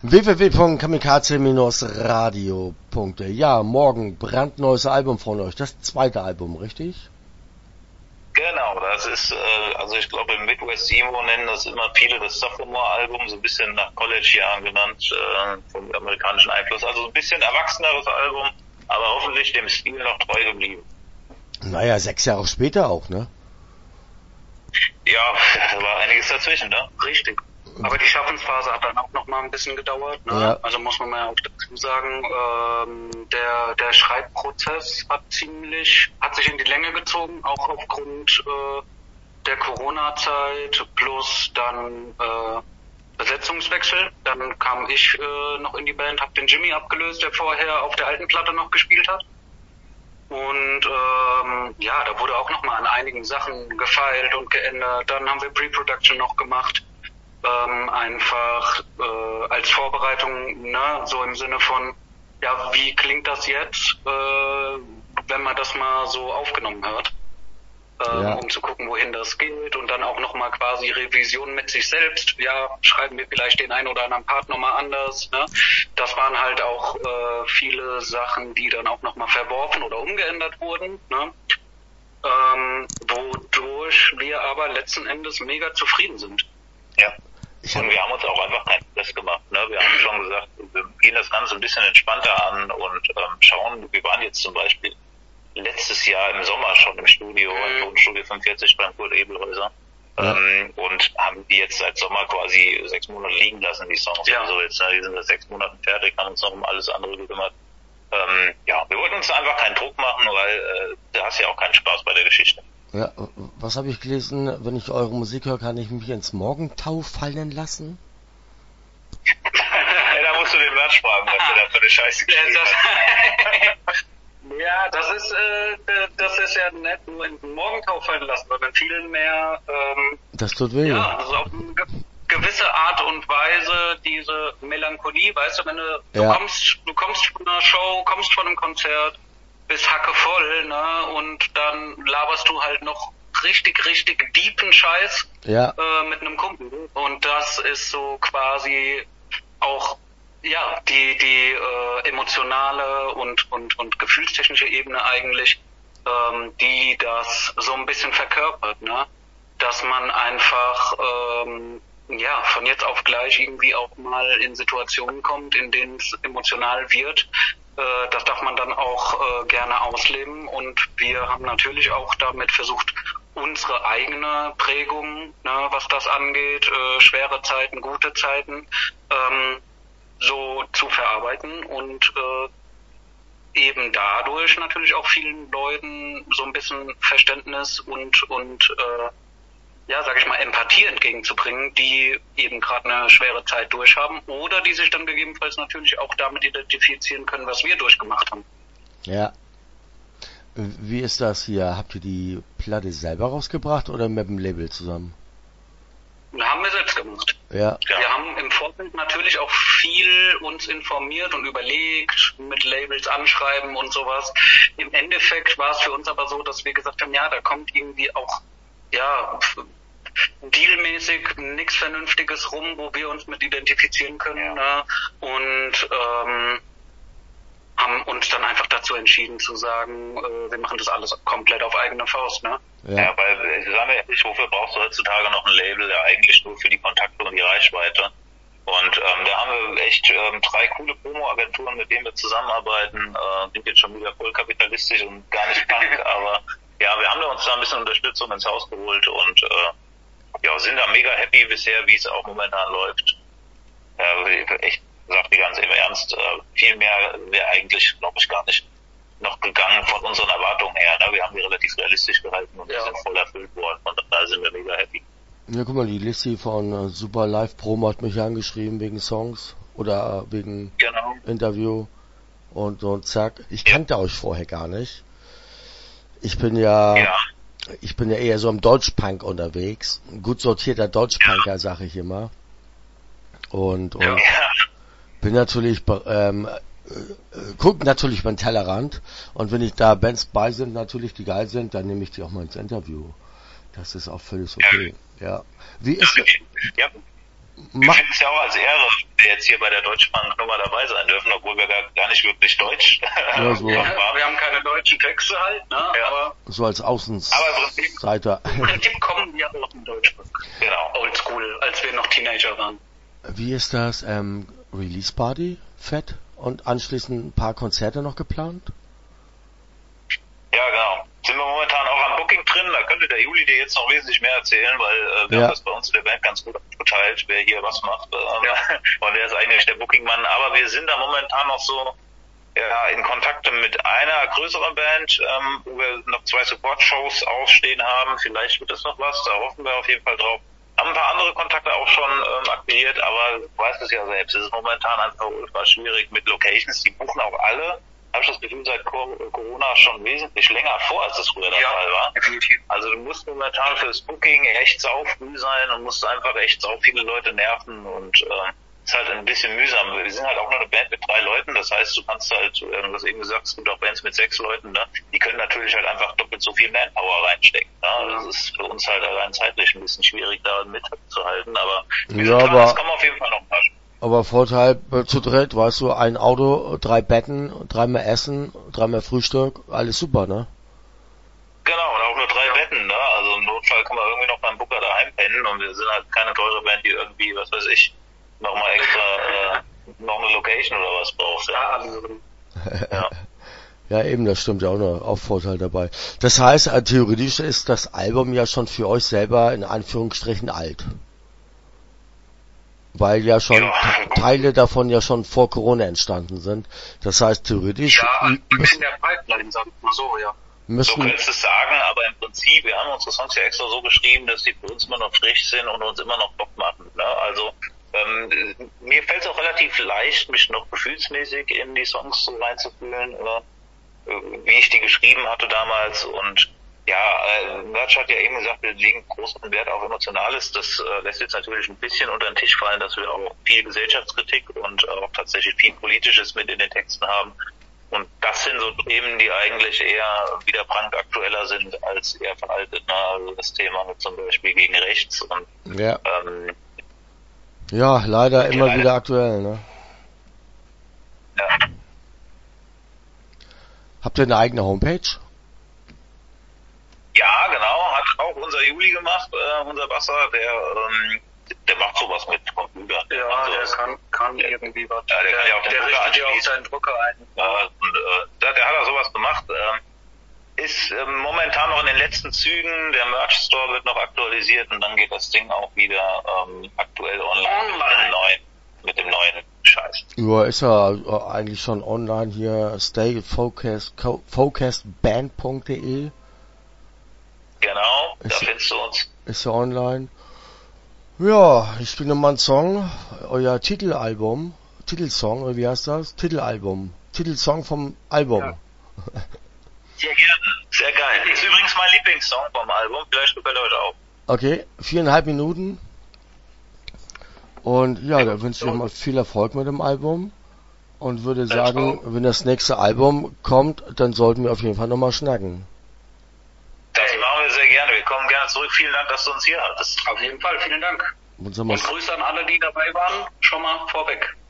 www.kamikaze-radio.de. Ja, morgen brandneues Album von euch. Das zweite Album, richtig? Genau, das ist, also ich glaube im Midwest Emo nennen das immer viele das Sophomore-Album, so ein bisschen nach College-Jahren genannt, vom amerikanischen Einfluss. Also ein bisschen erwachseneres Album, aber hoffentlich dem Stil noch treu geblieben. Naja, 6 Jahre später auch, ne? Ja, da war einiges dazwischen, ne? Richtig. Aber die Schaffensphase hat dann auch noch mal ein bisschen gedauert, ne? Ja. Also muss man mal auch dazu sagen, der Schreibprozess hat sich in die Länge gezogen, auch aufgrund der Corona-Zeit plus dann Besetzungswechsel. Dann kam ich noch in die Band, habe den Jimmy abgelöst, der vorher auf der alten Platte noch gespielt hat. Und ja, da wurde auch noch mal an einigen Sachen gefeilt und geändert. Dann haben wir Pre-Production noch gemacht. Einfach als Vorbereitung, ne, so im Sinne von, ja, wie klingt das jetzt, wenn man das mal so aufgenommen hört, um zu gucken, wohin das geht, und dann auch nochmal quasi Revision mit sich selbst, ja, schreiben wir vielleicht den einen oder anderen Part nochmal anders, ne? Das waren halt auch viele Sachen, die dann auch nochmal verworfen oder umgeändert wurden, ne? Wodurch wir aber letzten Endes mega zufrieden sind. Ja. Und wir haben uns auch einfach keinen Stress gemacht, ne? Wir haben schon gesagt, wir gehen das Ganze ein bisschen entspannter an und schauen, wir waren jetzt zum Beispiel letztes Jahr im Sommer schon im Studio, im Tonstudio 45 beim Kurt Ebelhäuser, und haben die jetzt seit Sommer quasi 6 Monate liegen lassen, die Songs. Ja. Also jetzt, ne, die sind seit 6 Monaten fertig, haben uns noch um alles andere gekümmert. Ja, wir wollten uns einfach keinen Druck machen, weil da hast ja auch keinen Spaß bei der Geschichte. Ja, was habe ich gelesen? Wenn ich eure Musik höre, kann ich mich ins Morgentau fallen lassen? Ja, da musst du den Merch fragen, was der da für eine Scheiße geschrieben hat. Ja, das ist ja nicht nur in den Morgentau fallen lassen, sondern viel mehr, Das tut weh. ja, also auf eine gewisse Art und Weise diese Melancholie, weißt du, wenn du kommst von einer Show, kommst von einem Konzert, bist hackevoll, ne, und dann laberst du halt noch richtig deepen Scheiß mit einem Kumpel. Und das ist so quasi auch, ja, die emotionale und gefühlstechnische Ebene eigentlich, die das so ein bisschen verkörpert, ne, dass man einfach ja, von jetzt auf gleich irgendwie auch mal in Situationen kommt, in denen es emotional wird. Das darf man dann auch gerne ausleben, und wir haben natürlich auch damit versucht, unsere eigene Prägung, ne, was das angeht, schwere Zeiten, gute Zeiten, so zu verarbeiten und eben dadurch natürlich auch vielen Leuten so ein bisschen Verständnis und ja, sag ich mal, Empathie entgegenzubringen, die eben gerade eine schwere Zeit durchhaben oder die sich dann gegebenenfalls natürlich auch damit identifizieren können, was wir durchgemacht haben. Ja. Wie ist das hier? Habt ihr die Platte selber rausgebracht oder mit dem Label zusammen? Haben wir selbst gemacht. Ja. Wir haben im Vorfeld natürlich auch viel uns informiert und überlegt, mit Labels anschreiben und sowas. Im Endeffekt war es für uns aber so, dass wir gesagt haben, ja, da kommt irgendwie auch, ja, dealmäßig nichts Vernünftiges rum, wo wir uns mit identifizieren können, ne? Und haben uns dann einfach dazu entschieden zu sagen, wir machen das alles komplett auf eigene Faust, ne? Ja, weil, sagen wir ehrlich, wofür brauchst du heutzutage noch ein Label? Ja, eigentlich nur für die Kontakte und die Reichweite. Und da haben wir echt 3 coole Promo-Agenturen, mit denen wir zusammenarbeiten, sind jetzt schon wieder voll kapitalistisch und gar nicht punk, aber ja, wir haben uns da ein bisschen Unterstützung ins Haus geholt und ja, sind da mega happy bisher, wie es auch momentan läuft. Echt, sagt die ganz im Ernst, viel mehr wäre eigentlich, glaube ich, gar nicht noch gegangen von unseren Erwartungen her. Ne? Wir haben die relativ realistisch gehalten und die sind voll erfüllt worden. Von daher sind wir mega happy. Ja, guck mal, die Lissi von Super Live Promo hat mich angeschrieben wegen Songs oder wegen Interview und zack. Ich kannte euch vorher gar nicht. Ich bin ja eher so im Deutschpunk unterwegs. Ein gut sortierter Deutschpunker, sag ich immer. Und bin natürlich, guck natürlich beim Tellerrand, und wenn ich da Bands bei sind, natürlich, die geil sind, dann nehme ich die auch mal ins Interview. Das ist auch völlig okay. Ja. Wie ist Wir finden es ja auch als Ehre, dass wir jetzt hier bei der Deutschbank-Nummer dabei sein dürfen, obwohl wir gar nicht wirklich Deutsch so. Wir haben keine deutschen Texte halt, ne? Ja. Aber so als Außenseiter. Im Prinzip kommen wir auch in Deutschbank. Genau. Oldschool, als wir noch Teenager waren. Wie ist das Release Party? Fett? Und anschließend ein paar Konzerte noch geplant? Ja, genau. Sind wir momentan auch am Booking drin, da könnte der Juli dir jetzt noch wesentlich mehr erzählen, weil wir haben das bei uns in der Band ganz gut aufgeteilt, wer hier was macht. Und der ist eigentlich der Bookingmann. Aber wir sind da momentan noch so in Kontakte mit einer größeren Band, wo wir noch 2 Support-Shows ausstehen haben. Vielleicht wird das noch was, da hoffen wir auf jeden Fall drauf. Haben ein paar andere Kontakte auch schon akquiriert, aber du weißt es ja selbst, es ist momentan einfach ultra schwierig mit Locations, die buchen auch alle. Habe ich das Gefühl, seit Corona schon wesentlich länger vor, als das früher der Fall war. Definitiv. Also du musst momentan fürs Booking echt saufrüh sein und musst einfach echt sau viele Leute nerven und ist halt ein bisschen mühsam. Wir sind halt auch nur eine Band mit 3 Leuten, das heißt, du kannst halt, du hast eben gesagt, es gibt auch Bands mit 6 Leuten, ne? Die können natürlich halt einfach doppelt so viel Manpower reinstecken. Ne? Das ist für uns halt allein zeitlich ein bisschen schwierig, da mitzuhalten, aber das kann man auf jeden Fall noch passen. Aber Vorteil zu dritt, weißt du, ein Auto, 3 Betten, 3 mehr Essen, 3 mehr Frühstück, alles super, ne? Genau, und auch nur 3 Betten, ne? Also im Notfall kann man irgendwie noch beim Booker daheim pennen und wir sind halt keine teure Band, die irgendwie, was weiß ich, nochmal extra noch eine Location oder was braucht. Ja. Ja, eben, das stimmt ja auch Vorteil dabei. Das heißt, theoretisch ist das Album ja schon für euch selber in Anführungsstrichen alt. Weil ja schon Teile davon ja schon vor Corona entstanden sind. Das heißt, theoretisch... Ja, in der Pipeline, sagen wir mal so, ja. So könntest du es sagen, aber im Prinzip, wir haben unsere Songs ja extra so geschrieben, dass die für uns immer noch frisch sind und uns immer noch Bock machen. Ne? Also mir fällt es auch relativ leicht, mich noch gefühlsmäßig in die Songs so reinzufühlen, wie ich die geschrieben hatte damals. Und Merch hat ja eben gesagt, wir legen großen Wert auf Emotionales. Das lässt jetzt natürlich ein bisschen unter den Tisch fallen, dass wir auch viel Gesellschaftskritik und auch tatsächlich viel Politisches mit in den Texten haben. Und das sind so Themen, die eigentlich eher wieder brandaktueller sind als eher veraltet. Ne? Also das Thema mit zum Beispiel gegen rechts und ja, leider immer wieder aktuell, ne? Ja. Habt ihr eine eigene Homepage? Ja, genau, hat auch unser Juli gemacht, unser Basser, der macht sowas mit Computern. Ja, also der kann irgendwie was. Ja, der kann ja auch den Drucker richtet ja auch seinen Drucker ein. Der hat da sowas gemacht. Ist momentan noch in den letzten Zügen. Der Merch Store wird noch aktualisiert und dann geht das Ding auch wieder aktuell online mit dem neuen Scheiß. Ja, ist ja eigentlich schon online hier. stayfocusband.de. Genau, da findest du uns. Ist ja online. Ja, ich spiele nochmal einen Song. Euer Titelsong, oder wie heißt das? Titelsong vom Album. Ja. Sehr gerne, sehr geil. Ist übrigens mein Lieblingssong vom Album, vielleicht gefällt euch auch. Okay, 4,5 Minuten. Und ja, da wünsche ich euch mal viel Erfolg mit dem Album. Und würde sagen, wenn das nächste Album kommt, dann sollten wir auf jeden Fall nochmal schnacken. Das machen wir sehr gerne. Wir kommen gerne zurück. Vielen Dank, dass du uns hier hattest. Auf jeden Fall, vielen Dank. Und Grüße an alle, die dabei waren, schon mal vorweg.